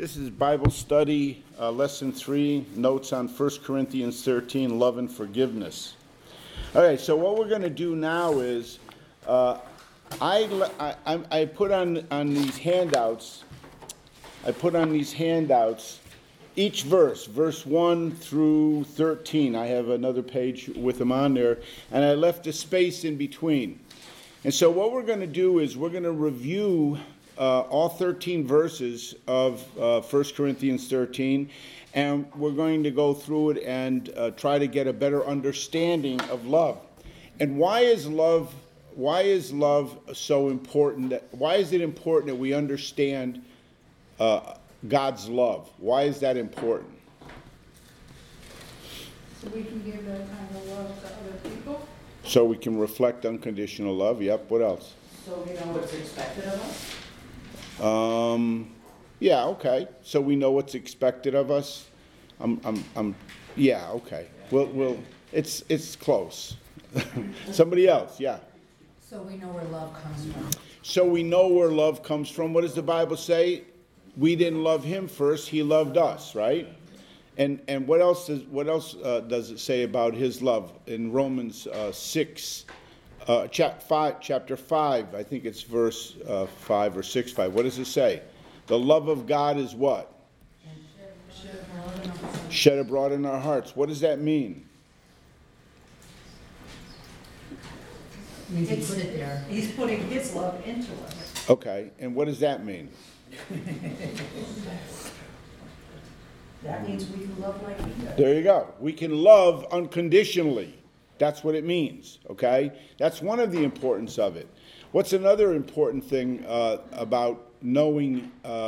This is Bible study, lesson 3, notes on 1 Corinthians 13, love and forgiveness. All right, so what we're going to do now is, I put on these handouts, each verse 1 through 13. I have another page with them on there, and I left a space in between. And so what we're going to do is we're going to review all 13 verses of 1 Corinthians 13, and we're going to go through it and try to get a better understanding of love. And why is love so important? Why is it important that we understand God's love? Why is that important? So we can give that kind of love to other people? So we can reflect unconditional love. Yep. What else? So we know what's expected of us? Yeah, okay. So we know what's expected of us. Yeah, okay. We'll it's close. Somebody else, yeah. So we know where love comes from. So we know where love comes from. What does the Bible say? We didn't love him first, he loved us, right? And what else does it say about his love in Romans 6? Chapter 5, I think it's verse 5 or 6:5. What does it say? The love of God is what? Shed abroad in our hearts. What does that mean? He put it there. He's putting his love into us. Okay, and what does that mean? That means we can love like he does. There you go. We can love unconditionally. That's what it means, okay? That's one of the importance of it. What's another important thing about knowing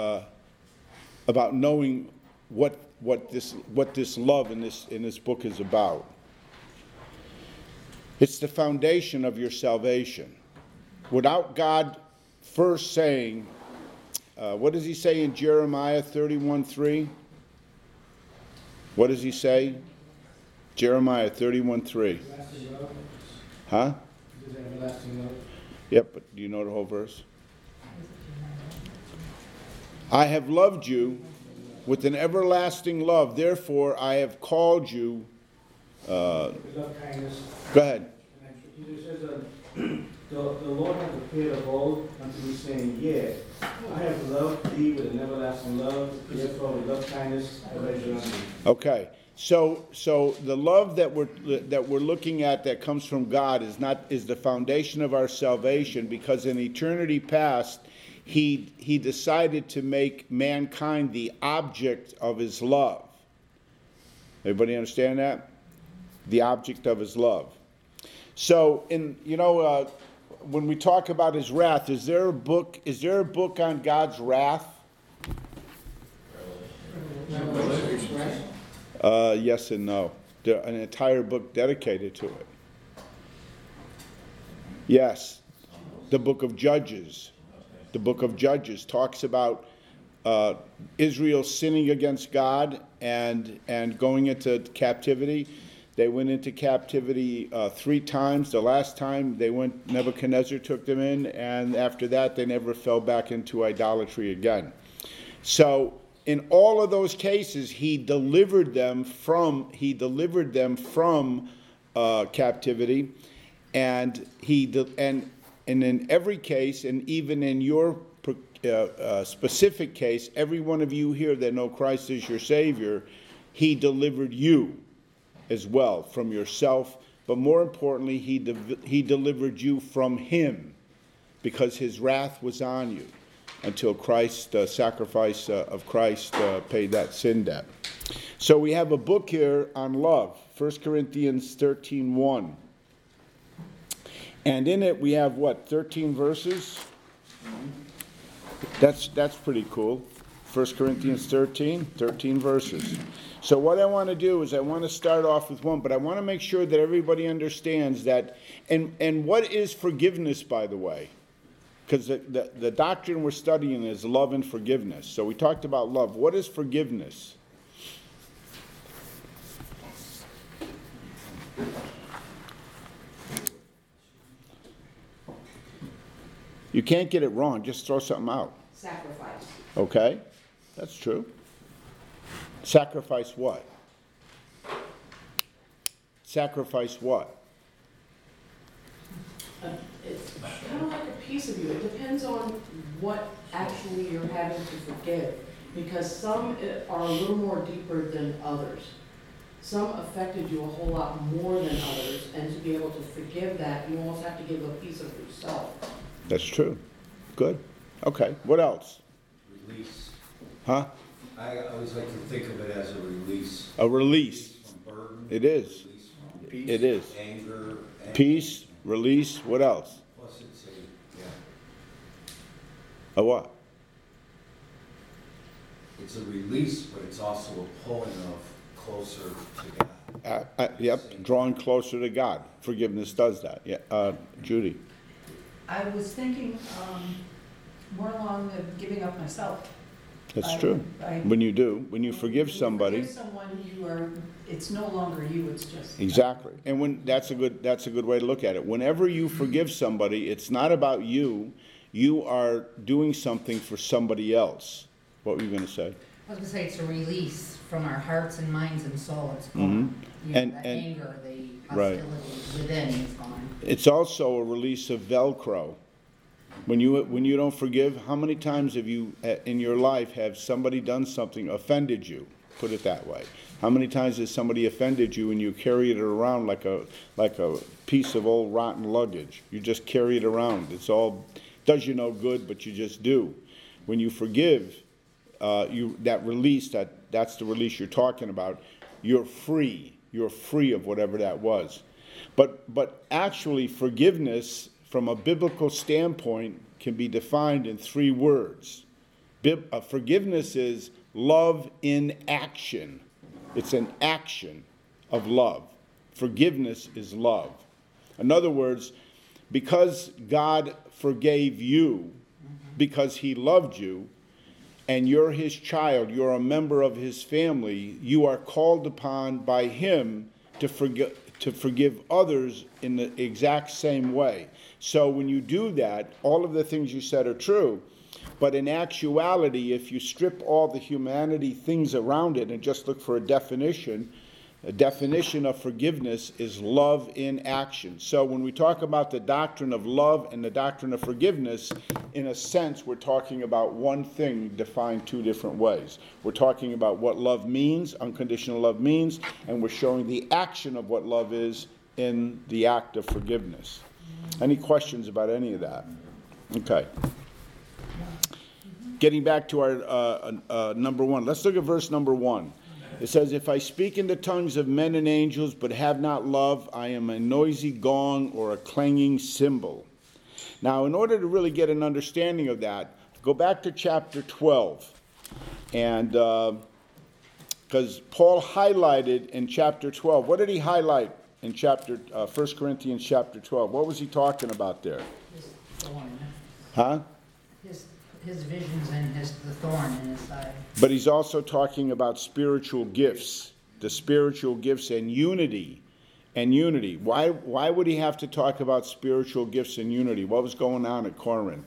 what this love in this book is about? It's the foundation of your salvation. Without God first saying, what does he say in Jeremiah 31:3? What does he say? Jeremiah 31:3. Huh? Yep, but do you know the whole verse? I have loved you with an everlasting love. Therefore, I have called you. Love kindness. Go ahead. It says, the Lord hath appeared of old unto me, saying, Yea, I have loved thee with an everlasting love. Therefore, with love kindness have I drawn thee. Okay. So the love that we're looking at that comes from God is the foundation of our salvation, because in eternity past he decided to make mankind the object of his love. Everybody understand that? The object of his love. So when we talk about his wrath, is there a book on God's wrath? Yes and no. There's an entire book dedicated to it. Yes. The book of Judges. The book of Judges talks about Israel sinning against God and going into captivity. They went into captivity 3 times. The last time Nebuchadnezzar took them in, and after that they never fell back into idolatry again. So in all of those cases, he delivered them from captivity, and in every case, and even in your specific case, every one of you here that know Christ as your Savior, he delivered you as well from yourself. But more importantly, he delivered you from him, because his wrath was on you until the sacrifice of Christ paid that sin debt. So we have a book here on love, 1 Corinthians 13:1. And in it we have 13 verses? That's pretty cool. 1 Corinthians 13 verses. So what I want to do is I want to start off with one, but I want to make sure that everybody understands that. And what is forgiveness, by the way? Because the doctrine we're studying is love and forgiveness. So we talked about love. What is forgiveness? You can't get it wrong. Just throw something out. Sacrifice. Okay? That's true. Sacrifice what? Sacrifice what? It's kind of like a piece of you. It depends on what actually you're having to forgive. Because some are a little more deeper than others. Some affected you a whole lot more than others. And to be able to forgive that, you almost have to give a piece of yourself. That's true. Good. Okay. What else? Release. Huh? I always like to think of it as a release. A release. From burden. It is. Release from peace, It is. anger. Peace, release, what else? Plus it's a, A what? it's a release, but it's also a pulling of closer to God. Yep, drawing closer to God. Forgiveness does that. Yeah. Judy? I was thinking more along the giving up myself. That's true. When you do, when you forgive somebody. Forgive someone, it's no longer you, it's just. Exactly. And that's a good way to look at it. Whenever you forgive somebody, it's not about you. You are doing something for somebody else. What were you going to say? I was going to say it's a release from our hearts and minds and soul. It's gone. You know, And- that and- anger, the Right. hostility within is gone. It's also a release of Velcro. When you don't forgive, how many times have you in your life have somebody done something, offended you? Put it that way. How many times has somebody offended you and you carry it around like a piece of old rotten luggage? You just carry it around. It's all does you no good, but you just do. When you forgive, that release, that's the release you're talking about. You're free. You're free of whatever that was. But actually, forgiveness from a biblical standpoint can be defined in 3 words. Forgiveness is love in action. It's an action of love. Forgiveness is love. In other words, because God forgave you, because he loved you, and you're his child, you're a member of his family, you are called upon by him to forgive others in the exact same way. So when you do that, all of the things you said are true. But in actuality, if you strip all the humanity things around it and just look for a definition of forgiveness is love in action. So when we talk about the doctrine of love and the doctrine of forgiveness, in a sense, we're talking about one thing defined 2 different ways. We're talking about what love means, unconditional love means, and we're showing the action of what love is in the act of forgiveness. Any questions about any of that? Okay. Getting back to our number 1. Let's look at verse number 1. It says, if I speak in the tongues of men and angels, but have not love, I am a noisy gong or a clanging cymbal. Now, in order to really get an understanding of that, go back to chapter 12. And because Paul highlighted in chapter 12, what did he highlight in 1 Corinthians chapter 12? What was he talking about there? His thorn. Huh? His visions and the thorn in his side. But he's also talking about spiritual gifts, the spiritual gifts and unity. Why would he have to talk about spiritual gifts and unity? What was going on at Corinth?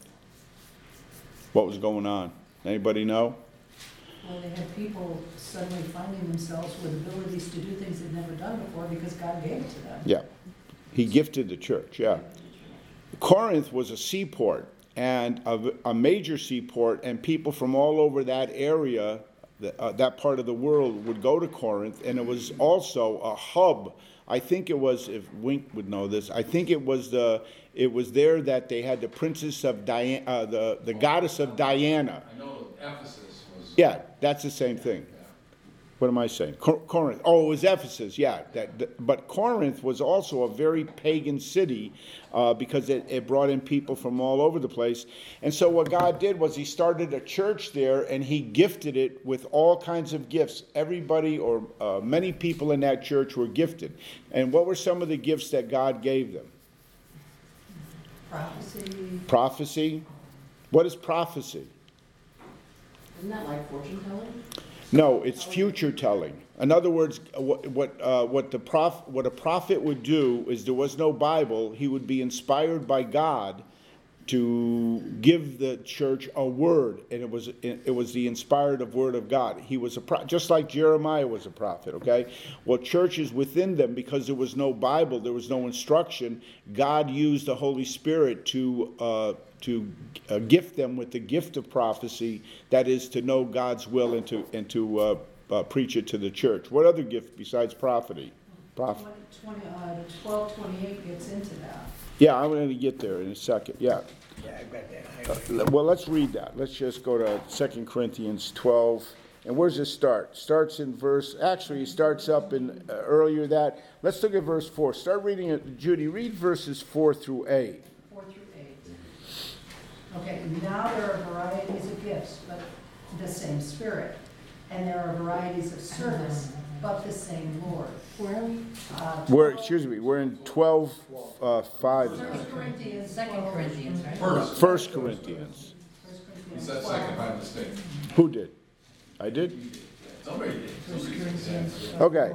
What was going on? Anybody know? Well, they had people suddenly finding themselves with abilities to do things they'd never done before because God gave it to them. Yeah. He gifted the church, yeah. Corinth was a seaport, and a major seaport, and people from all over that area, that part of the world, would go to Corinth, and it was also a hub. I think it was, if Wink would know this, I think it was there that they had the princess of Diana, the goddess of Diana. I know Ephesus was. Yeah, that's the same thing. What am I saying? Corinth. Oh, it was Ephesus, yeah. But Corinth was also a very pagan city because it brought in people from all over the place. And so what God did was he started a church there, and he gifted it with all kinds of gifts. Everybody or many people in that church were gifted. And what were some of the gifts that God gave them? Prophecy. Prophecy. What is prophecy? Isn't that like fortune telling? No, it's future telling. In other words, what a prophet would do is there was no Bible. He would be inspired by God to give the church a word, and it was the inspired word of God. He was just like Jeremiah was a prophet, okay? Well, churches within them, because there was no Bible, there was no instruction, God used the Holy Spirit to gift them with the gift of prophecy, that is to know God's will and to preach it to the church. What other gift besides prophecy? 12:28 gets into that. Yeah, I'm going to get there in a second. Yeah. Yeah, I got that. Well, let's read that. Let's just go to 2 Corinthians 12. And where does it start? Starts in actually it starts up in earlier that. Let's look at verse 4. Start reading it. Judy, read verses 4 through 8. 4 through 8. Okay, now there are varieties of gifts, but the same Spirit. And there are varieties of service, but the same Lord. Where are we? We're in 12, 5 now. 1 Corinthians, 2 Corinthians, right? First, 1 Corinthians. he said second by mistake. Who did? I did? Somebody did. Somebody did. Okay.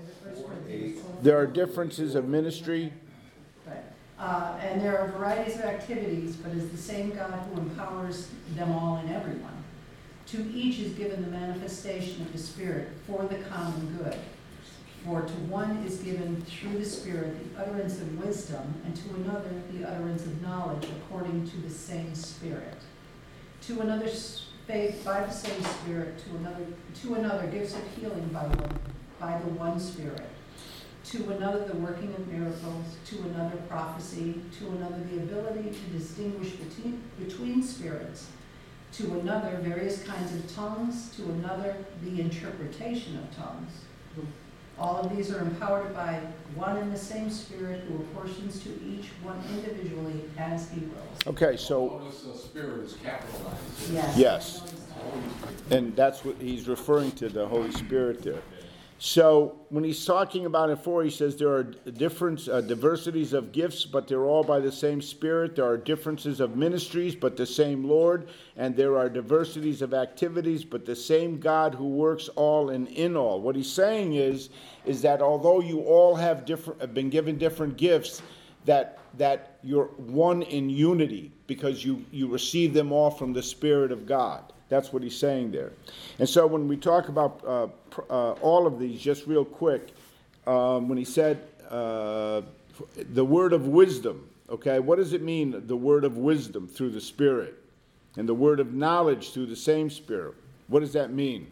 There are differences of ministry. Right. And there are varieties of activities, but it's the same God who empowers them all and everyone. To each is given the manifestation of the Spirit for the common good. For to one is given through the Spirit the utterance of wisdom, and to another the utterance of knowledge according to the same Spirit. To another faith by the same Spirit, to another gifts of healing by the one Spirit. To another the working of miracles, to another prophecy, to another the ability to distinguish between spirits, to another various kinds of tongues, to another the interpretation of tongues. All of these are empowered by one and the same Spirit, who apportions to each one individually as he wills. Okay, so Notice Spirit is capitalized. Yes. yes. And that's what he's referring to, the Holy Spirit there. So when he's talking about it 4, he says there are diversities of gifts, but they're all by the same Spirit. There are differences of ministries, but the same Lord. And there are diversities of activities, but the same God who works all and in all. What he's saying is that although you all have been given different gifts, that you're one in unity because you receive them all from the Spirit of God. That's what he's saying there. And so when we talk about all of these, just real quick, when he said the word of wisdom, okay, what does it mean, the word of wisdom through the Spirit? And the word of knowledge through the same Spirit. What does that mean?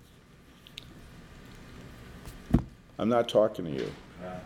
I'm not talking to you.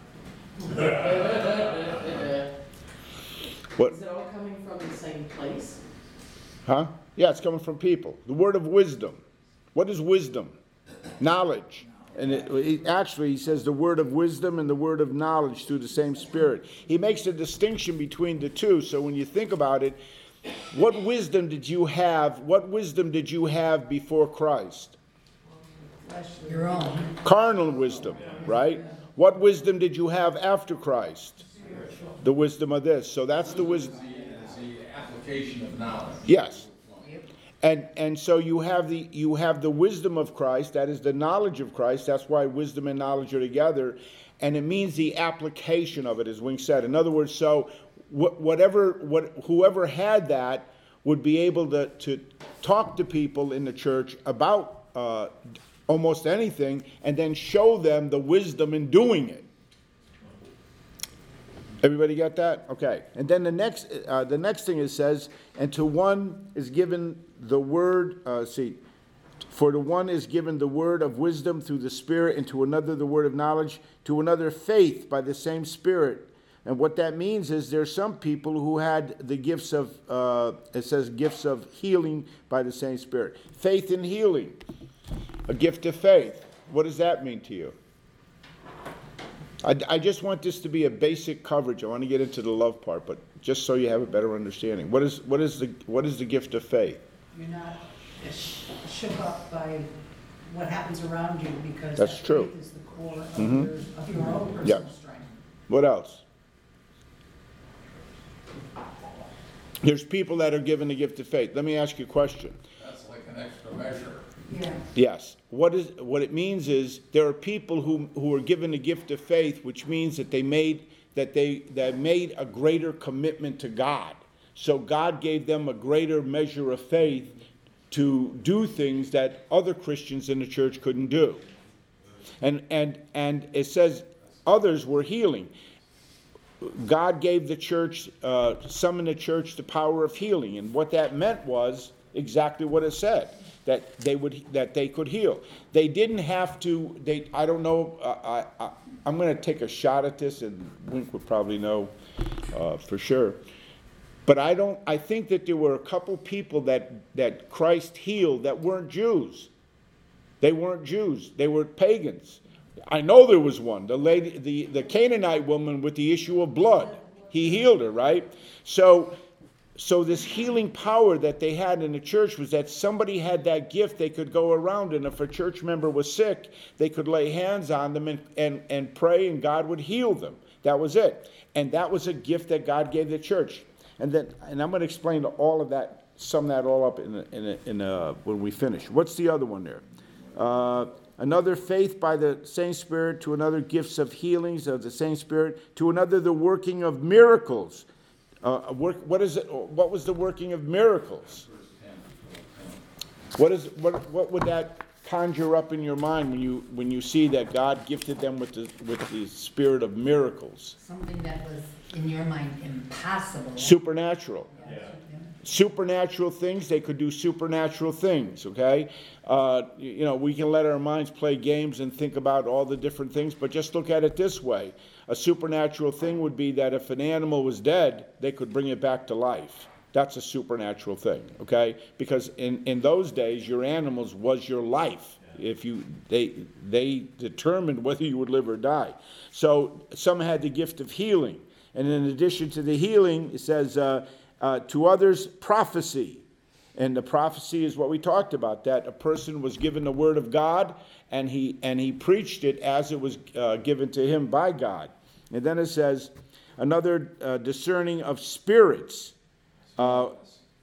What? Is it all coming from the same place? Huh? Yeah, it's coming from people. The word of wisdom. What is wisdom? Knowledge. And he says the word of wisdom and the word of knowledge through the same Spirit. He makes a distinction between the two. So when you think about it, what wisdom did you have? What wisdom did you have before Christ? Your own. Carnal wisdom, right? What wisdom did you have after Christ? The wisdom of this. So that's the wisdom. It's the application of knowledge. Yes. And so you have the wisdom of Christ, that is the knowledge of Christ. That's why wisdom and knowledge are together. And it means the application of it, as Wing said. In other words, so whoever had that would be able to talk to people in the church about almost anything and then show them the wisdom in doing it. Everybody got that? Okay. And then the next thing it says, and to one is given the word, for to one is given the word of wisdom through the Spirit, and to another the word of knowledge, to another faith by the same Spirit. And what that means is there's some people who had the gifts of, it says gifts of healing by the same Spirit. Faith and healing, a gift of faith. What does that mean to you? I just want this to be a basic coverage. I want to get into the love part, but just so you have a better understanding. What is the gift of faith? You're not shook up by what happens around you, because That's that true. faith is the core of, Mhm. your own personal Yeah. strength. What else? There's people that are given the gift of faith. Let me ask you a question. That's like an extra measure. Yeah. Yes. What it means is there are people who are given the gift of faith, which means that they made a greater commitment to God. So God gave them a greater measure of faith to do things that other Christians in the church couldn't do. And it says others were healing. God gave the church, some in the church, the power of healing. And what that meant was exactly what it said, that they could heal. They didn't have to, I don't know, I'm going to take a shot at this, and Wink would probably know for sure. But I think that there were a couple people that Christ healed that weren't Jews. They weren't Jews. They were pagans. I know there was one, the Canaanite woman with the issue of blood. He healed her, right? So this healing power that they had in the church was that somebody had that gift they could go around, and if a church member was sick, they could lay hands on them and pray, and God would heal them. That was it. And that was a gift that God gave the church. And I'm going to explain all of that, sum that all up when we finish. What's the other one there? Another faith by the same Spirit, to another gifts of healings of the same Spirit, to another the working of miracles. What was the working of miracles? What would that conjure up in your mind when you see that God gifted them with the spirit of miracles? Something that was, in your mind, impossible. Supernatural. Yeah. Supernatural things, they could do supernatural things, okay? We can let our minds play games and think about all the different things, but just look at it this way. A supernatural thing would be that if an animal was dead, they could bring it back to life. That's a supernatural thing, okay? Because in those days, your animals was your life. They determined whether you would live or die. So some had the gift of healing. And in addition to the healing, it says, to others, prophecy. And the prophecy is what we talked about, that a person was given the word of God, and he preached it as it was given to him by God. And then it says, another discerning of spirits. Small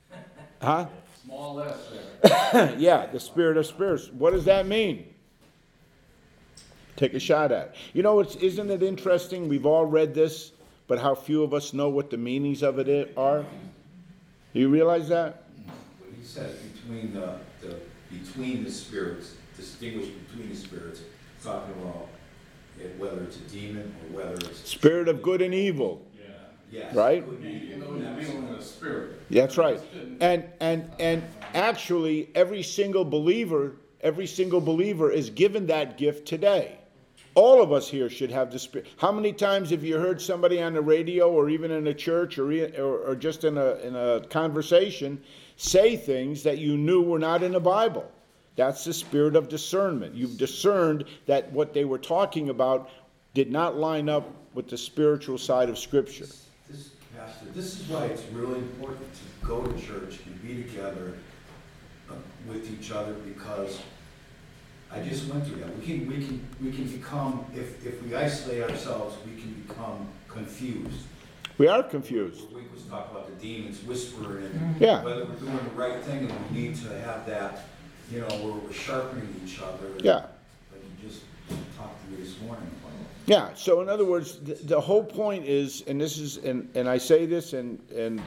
S there. Yeah, the spirit of spirits. What does that mean? Take a shot at it. Isn't it interesting? We've all read this, but how few of us know what the meanings of it are. Do you realize that? When he says between the spirits, distinguish between the spirits, talking about whether it's a demon or whether it's spirit of good and evil. Yeah. Yes. Right? You're dealing with a spirit. That's right. And actually every single believer is given that gift today. All of us here should have the Spirit. How many times have you heard somebody on the radio or even in a church or just in a conversation say things that you knew were not in the Bible? That's the spirit of discernment. You've discerned that what they were talking about did not line up with the spiritual side of Scripture. Pastor, this is why it's really important to go to church and be together with each other, because I just went through that. We can become, if we isolate ourselves, we can become confused. We are confused. We was talking about the demons whispering, and Yeah. whether we're doing the right thing, and we need to have that, where we're sharpening each other. Yeah. Like you just talked to me this morning about. Yeah. So in other words, the whole point is, and this is, and I say this, and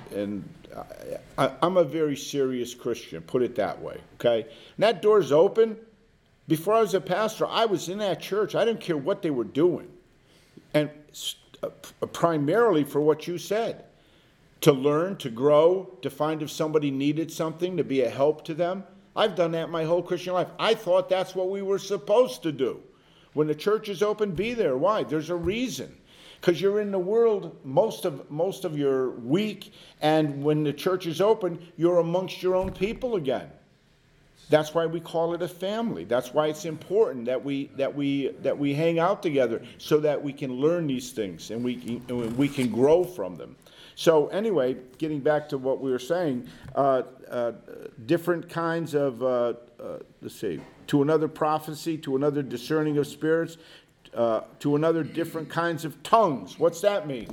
I'm a very serious Christian. Put it that way. Okay. And that door's open. Before I was a pastor, I was in that church. I didn't care what they were doing. And primarily for what you said. To learn, to grow, to find if somebody needed something, to be a help to them. I've done that my whole Christian life. I thought that's what we were supposed to do. When the church is open, be there. Why? There's a reason. Because you're in the world most of your week, and when the church is open, you're amongst your own people again. That's why we call it a family. That's why it's important that we hang out together, so that we can learn these things and we can grow from them. So anyway, getting back to what we were saying, different kinds of let's see, to another prophecy, to another discerning of spirits, to another different kinds of tongues. What's that mean?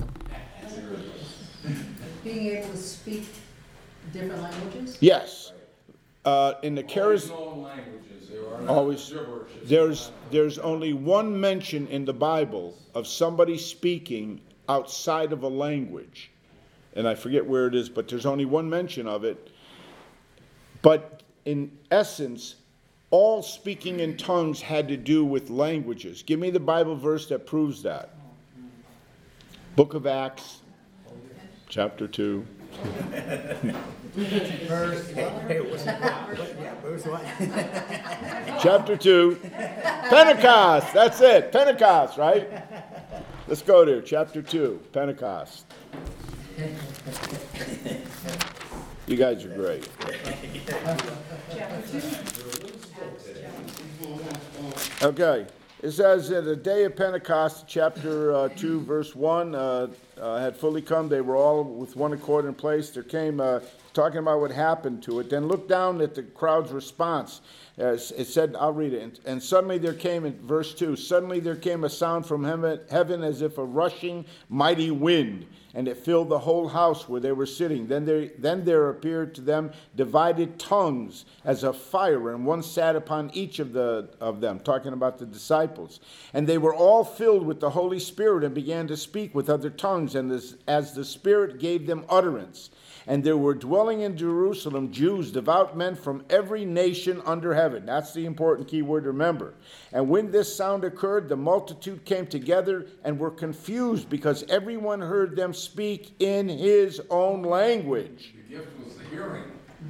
Being able to speak different languages? Yes. In the Always known languages. They are not always gibberish. there's only one mention in the Bible of somebody speaking outside of a language, and I forget where it is, but there's only one mention of it. But in essence, all speaking in tongues had to do with languages. Give me the Bible verse that proves that. Book of Acts, chapter 2. Verse, Verse what? Chapter 2. Pentecost. That's it. Pentecost, right? Let's go there. Chapter 2. Pentecost. You guys are great. Okay. It says in the day of Pentecost, chapter 2, verse 1, had fully come. They were all with one accord in place. There came, talking about what happened to it. Then look down at the crowd's response. It said, I'll read it. And suddenly there came, in verse 2, suddenly there came a sound from heaven as if a rushing mighty wind, and it filled the whole house where they were sitting. Then there appeared to them divided tongues as of fire, and one sat upon each of them, talking about the disciples. And they were all filled with the Holy Spirit and began to speak with other tongues, and as the Spirit gave them utterance. And there were dwelling in Jerusalem Jews, devout men from every nation under heaven. That's the important key word to remember. And when this sound occurred, the multitude came together and were confused because everyone heard them speak in his own language. The gift was the hearing.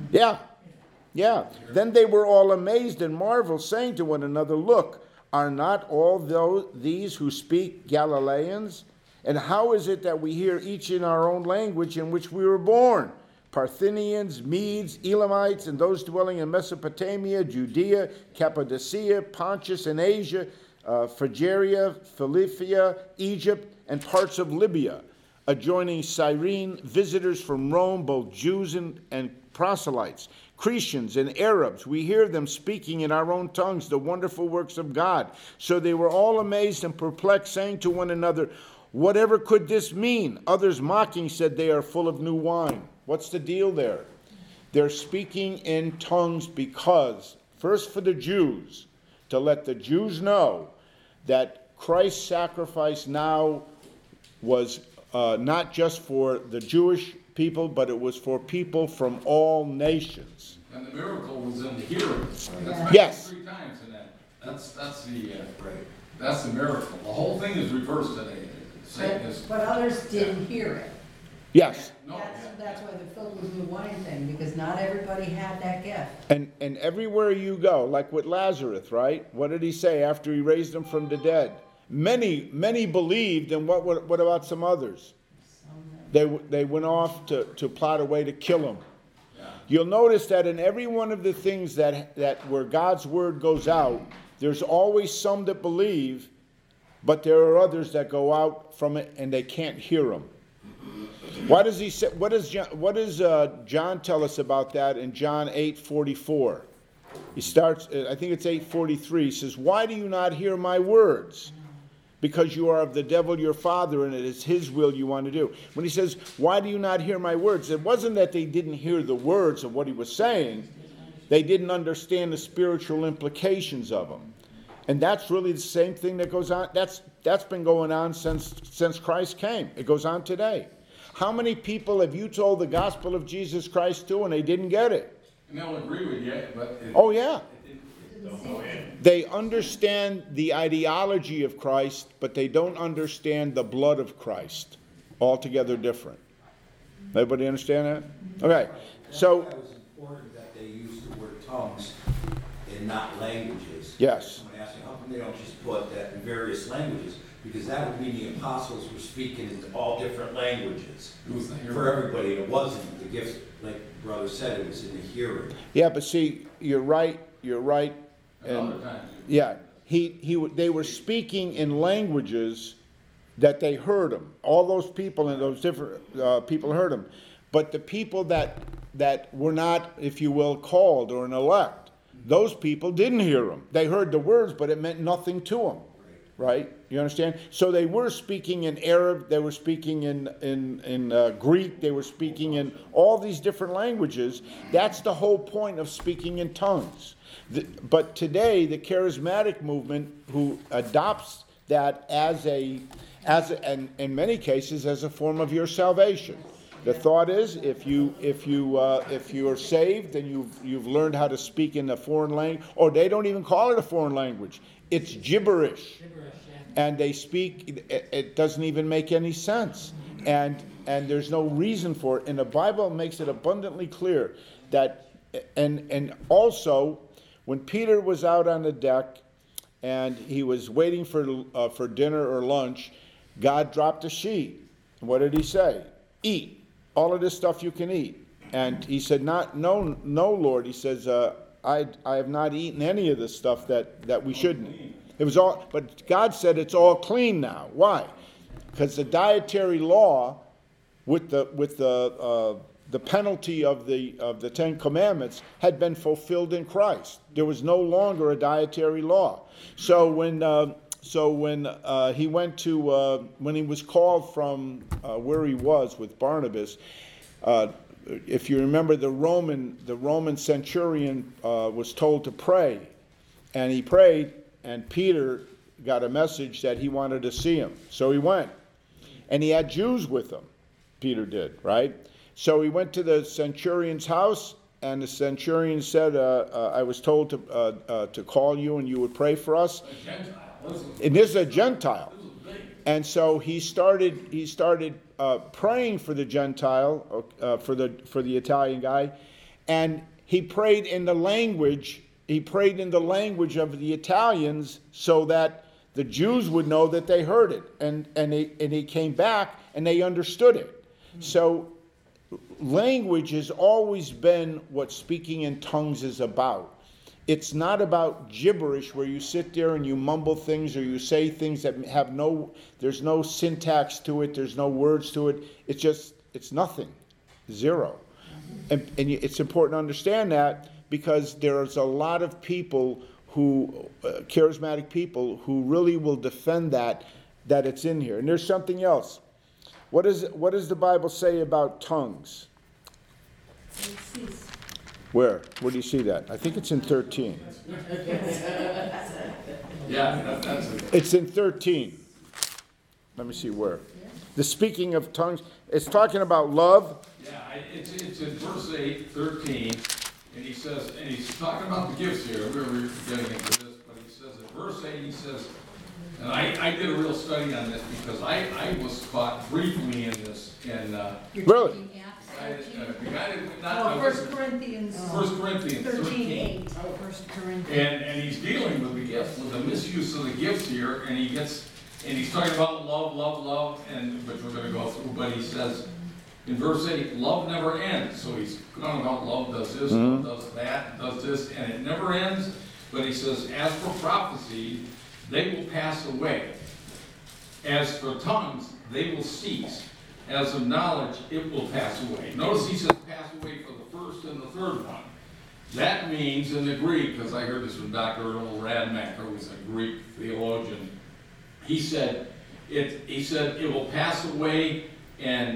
Yeah. Then they were all amazed and marveled, saying to one another, look, are not all these who speak Galileans? And how is it that we hear each in our own language in which we were born? Parthians, Medes, Elamites, and those dwelling in Mesopotamia, Judea, Cappadocia, Pontus and Asia, Phrygia, Philippia, Egypt, and parts of Libya, adjoining Cyrene, visitors from Rome, both Jews and proselytes, Cretians and Arabs. We hear them speaking in our own tongues the wonderful works of God. So they were all amazed and perplexed, saying to one another, whatever could this mean? Others mocking said they are full of new wine. What's the deal there? They're speaking in tongues because, first for the Jews, to let the Jews know that Christ's sacrifice now was not just for the Jewish people, but it was for people from all nations. And the miracle was in the hearing. Yes. 3 times in that. That's the miracle. The whole thing is reversed today. Satan is. But others didn't hear it. Yes. No, That's why the filled with new wine thing, because not everybody had that gift. And everywhere you go, like with Lazarus, right? What did he say after he raised him from the dead? Many believed, and what about some others? They went off to plot a way to kill him. Yeah. You'll notice that in every one of the things that where God's word goes out, there's always some that believe, but there are others that go out from it and they can't hear him. Why does he say? What does John tell us about that in John 8:44? He starts. I think it's 8:43. He says, "Why do you not hear my words? Because you are of the devil your father, and it is his will you want to do." When he says, "Why do you not hear my words?" It wasn't that they didn't hear the words of what he was saying. They didn't understand the spiritual implications of them. And that's really the same thing that goes on. That's been going on since Christ came. It goes on today. How many people have you told the gospel of Jesus Christ to and they didn't get it? and they'll agree with you, but. Oh, yeah. They understand the ideology of Christ, but they don't understand the blood of Christ. Altogether different. Everybody understand that? Okay. So. It was important that they use the word tongues and not languages. Yes. Someone asked me, how come they don't just put that in various languages? Because that would mean the apostles were speaking in all different languages. It was the hearing. For everybody, and it wasn't. The gift, like Brother said, it was in the hearing. Yeah, but see, you're right. And Another time. yeah, they were speaking in languages that they heard him. All those people and those different people heard him. But the people that were not, if you will, called or an elect, those people didn't hear him. They heard the words, but it meant nothing to them. Right? You understand? So they were speaking in Arab, they were speaking in Greek, they were speaking in all these different languages. That's the whole point of speaking in tongues. But today, the charismatic movement, who adopts that as in many cases, as a form of your salvation. The thought is, if you are saved, then you've learned how to speak in a foreign language, or they don't even call it a foreign language. It's gibberish. And they speak, it doesn't even make any sense. And there's no reason for it. And the Bible makes it abundantly clear that, and also, when Peter was out on the deck and he was waiting for dinner or lunch, God dropped a sheet. What did he say? Eat. All of this stuff you can eat. And he said, no, Lord. He says, I have not eaten any of this stuff that we shouldn't eat. It was all, but God said it's all clean now. Why? Because the dietary law, with the penalty of the Ten Commandments, had been fulfilled in Christ. There was no longer a dietary law. So when he went to when he was called from where he was with Barnabas, if you remember, the Roman centurion was told to pray, and he prayed. And Peter got a message that he wanted to see him. So he went. And he had Jews with him. Peter did, right? So he went to the centurion's house, and the centurion said, I was told to call you and you would pray for us. And this is a Gentile. And so he started praying for the Gentile, for the Italian guy, and he prayed in the language. He prayed in the language of the Italians so that the Jews would know that they heard it. And he came back and they understood it. So language has always been what speaking in tongues is about. It's not about gibberish where you sit there and you mumble things or you say things that have there's no syntax to it, there's no words to it. It's nothing, zero. And it's important to understand that, because there's a lot of people who, charismatic people, who really will defend that it's in here. And there's something else. What does the Bible say about tongues? Where do you see that? I think it's in 13. Yeah, that's it. It's in 13. Let me see where. The speaking of tongues, it's talking about love. Yeah, it's in verse 8, 13. And he says, and he's talking about the gifts here. We're getting into this, but he says in verse 8, he says, and I did a real study on this because I was caught briefly in this. And Really? the guy did not. Oh, 1 Corinthians 13:8. Oh, 1 Corinthians. And he's dealing with the gifts, with the misuse of the gifts here, and he's talking about love, which we're going to go through. But he says in verse 8, love never ends. So he's talking about love does this, love does that, does this, and it never ends. But he says, as for prophecy, they will pass away. As for tongues, they will cease. As of knowledge, it will pass away. Notice he says pass away for the first and the third one. That means in the Greek, because I heard this from Dr. Earl Radmacher, who was a Greek theologian. He said it will pass away, and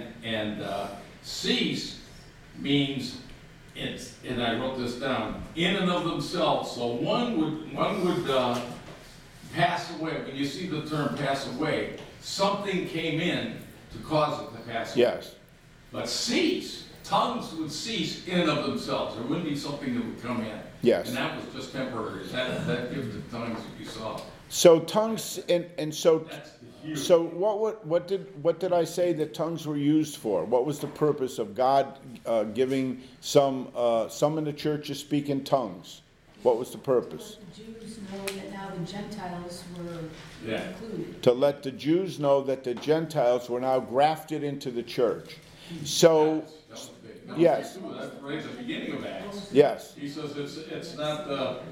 cease means it's, and I wrote this down, in and of themselves. So one would pass away. When you see the term pass away, something came in to cause it to pass away. Yes. But cease, tongues would cease in and of themselves. There wouldn't be something that would come in. Yes. And that was just temporary. That gives the tongues that you saw. So tongues, and so That's the huge. so what did I say that tongues were used for? What was the purpose of God giving some in the church to speak in tongues? What was the purpose? The Jews know that now the Gentiles were Yeah. included. To let the Jews know that the Gentiles were now grafted into the church. So, That was big. No, yes. That's right at the beginning of Acts. yes. He says it's not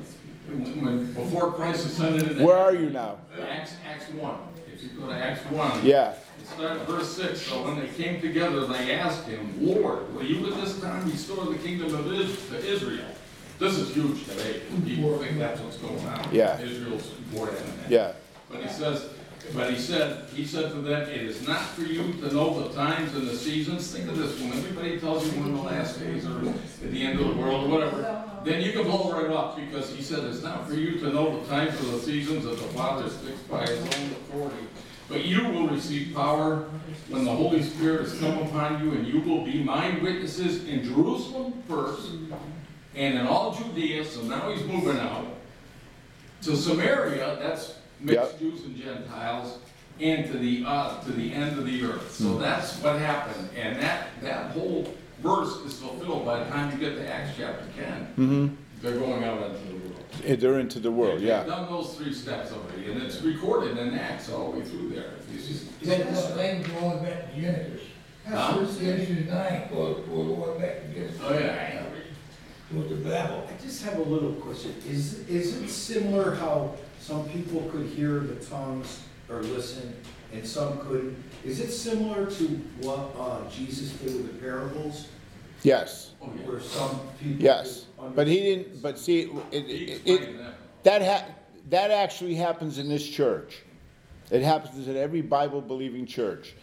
before Christ ascended into Where are you now? Acts 1. If you go to Acts 1. Yeah. It starts at verse 6. So when they came together, they asked him, Lord, will you at this time restore the kingdom of to Israel? This is huge today. People think that's what's going on. Yeah. Israel's important in that. Yeah. But he said to them, it is not for you to know the times and the seasons. Think of this, when everybody tells you when the last days are at the end of the world or whatever, then you can blow right up, because he said it's not for you to know the times or the seasons that the Father fixed by his own authority. But you will receive power when the Holy Spirit has come upon you, and you will be my witnesses in Jerusalem first, and in all Judea, so now he's moving out, to Samaria, that's mixed Yep. Jews and Gentiles, and to the end of the earth. So that's what happened, and that whole verse is fulfilled by the time you get to Acts chapter 10. They're going out into the world. They're into the world, They've yeah. done those 3 steps already, and it's recorded in Acts all the way through there. It's just- That language going back to Genesis. Huh? Genesis 9, going back to Genesis. Oh, yeah. With the Bible. I just have a little question. Is it similar how some people could hear the tongues or listen and some couldn't? Is it similar to what Jesus did with the parables? Yes, Oh, yeah. Where some people. yes. could But he understand- didn't, but see, He it, explained that. that actually happens in this church. It happens in every Bible-believing church.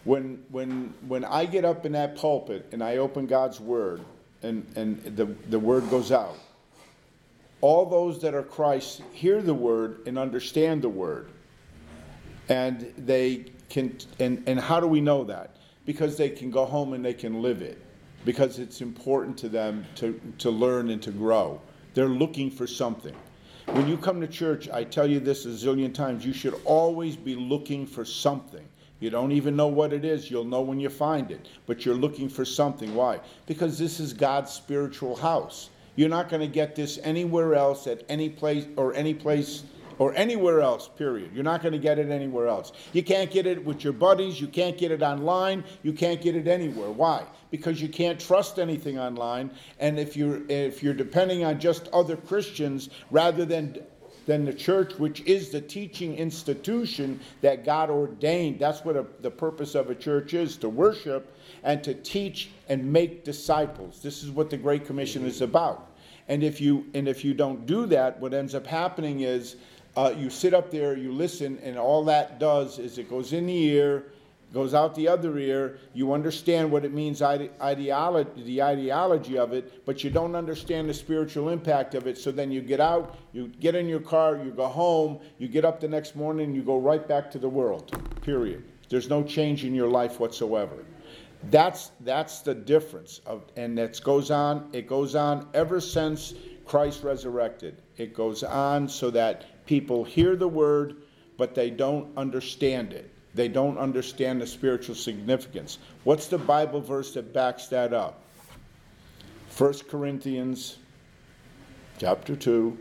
When I get up in that pulpit and I open God's Word and the Word goes out, all those that are Christ hear the Word and understand the Word. And they can, and how do we know that? Because they can go home and they can live it. Because it's important to them to learn and to grow. They're looking for something. When you come to church, I tell you this a zillion times, you should always be looking for something. You don't even know what it is. You'll know when you find it. But you're looking for something. Why? Because this is God's spiritual house. You're not going to get this anywhere else at any place or anywhere else, period. You're not going to get it anywhere else. You can't get it with your buddies. You can't get it online. You can't get it anywhere. Why? Because you can't trust anything online. And if you're depending on just other Christians rather than the church, which is the teaching institution that God ordained. That's what the purpose of a church is, to worship and to teach and make disciples. This is what the Great Commission is about. And if you don't do that, what ends up happening is you sit up there, you listen, and all that does is it goes in the ear, goes out the other ear. You understand what it means, the ideology of it, but you don't understand the spiritual impact of it. So then you get out, you get in your car, you go home, you get up the next morning, and you go right back to the world, period. There's no change in your life whatsoever. That's the difference, and it goes on ever since Christ resurrected. It goes on so that people hear the word, but they don't understand it. They don't understand the spiritual significance. What's the Bible verse that backs that up? 1 Corinthians chapter 2.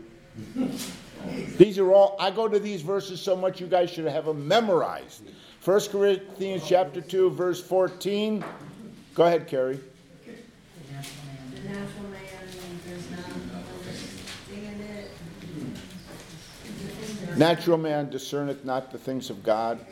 These are all, I go to these verses so much you guys should have them memorized. 1 Corinthians chapter 2, verse 14. Go ahead, Carrie. The natural man, there's not understanding it. Natural man discerneth not the things of God,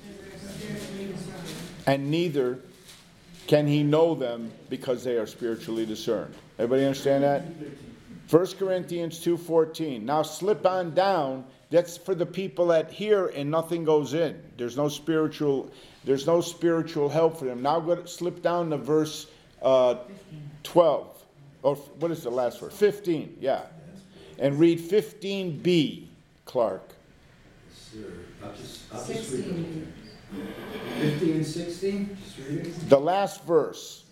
and neither can he know them because they are spiritually discerned. Everybody understand that? 1 Corinthians 2:14. Now slip on down. That's for the people that hear and nothing goes in. There's no spiritual help for them. Now slip down to verse 12. Or what is the last verse? 15, yeah. And read 15b, Clark. Sir, I'll just read 16. it. 15 and 16, just read it. The last verse.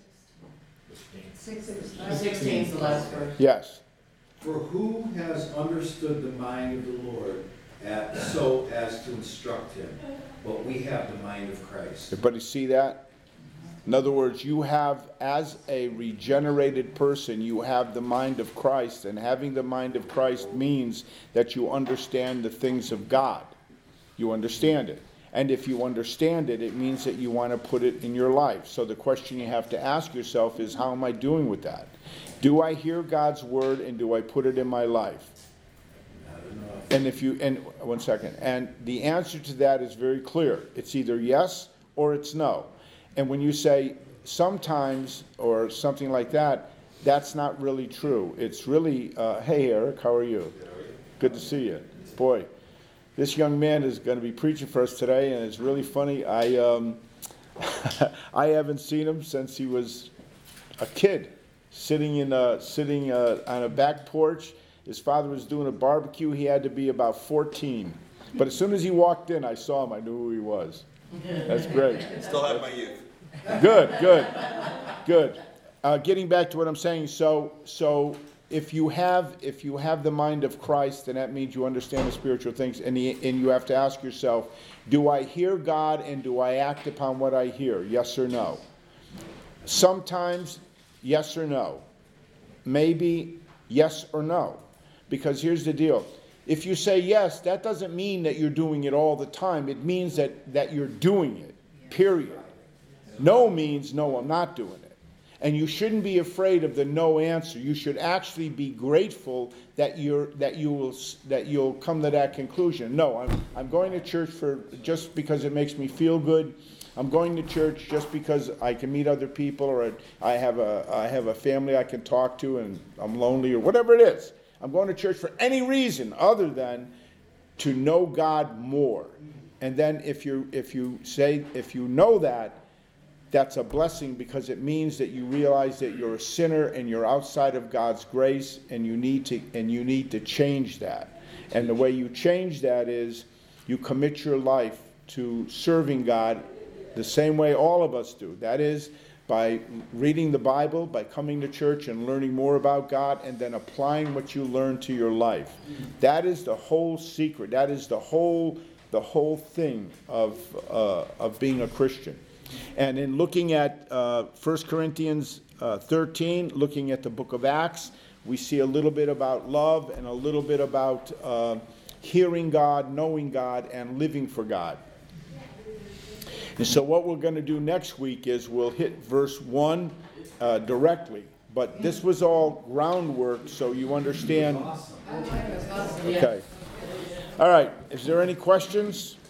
16 is the last verse. Yes. For who has understood the mind of the Lord so as to instruct him? But we have the mind of Christ. Everybody see that? In other words, you have, as a regenerated person, you have the mind of Christ, and having the mind of Christ means that you understand the things of God. You understand it. And if you understand it, it means that you want to put it in your life. So the question you have to ask yourself is, how am I doing with that? Do I hear God's word and do I put it in my life? And one second. And the answer to that is very clear. It's either yes or it's no. And when you say sometimes or something like that, that's not really true. It's really, hey Eric, how are you? Good to see you. Boy, this young man is going to be preaching for us today, and it's really funny. I haven't seen him since he was a kid, sitting on a back porch. His father was doing a barbecue. He had to be about 14 But as soon as he walked in, I saw him. I knew who he was. That's great. Still have my youth. Good. Getting back to what I'm saying, so if you have the mind of Christ, then that means you understand the spiritual things, and you have to ask yourself, do I hear God and do I act upon what I hear? Yes or no? Sometimes, yes or no. Maybe, yes or no. Because here's the deal. If you say yes, that doesn't mean that you're doing it all the time. It means that you're doing it, period. No means, no, I'm not doing it. And you shouldn't be afraid of the no answer. You should actually be grateful that you'll come to that conclusion. No, I'm going to church just because it makes me feel good. I'm going to church just because I can meet other people, or I have a family I can talk to, and I'm lonely, or whatever it is. I'm going to church for any reason other than to know God more. And then if you know that, that's a blessing, because it means that you realize that you're a sinner and you're outside of God's grace, and you need to change that. And the way you change that is you commit your life to serving God the same way all of us do. That is by reading the Bible, by coming to church and learning more about God, and then applying what you learn to your life. That is the whole secret. That is the whole thing of being a Christian. And in looking at 1 Corinthians 13, looking at the book of Acts, we see a little bit about love and a little bit about hearing God, knowing God, and living for God. And so what we're going to do next week is we'll hit verse 1 directly. But this was all groundwork, so you understand. Okay. All right. Is there any questions?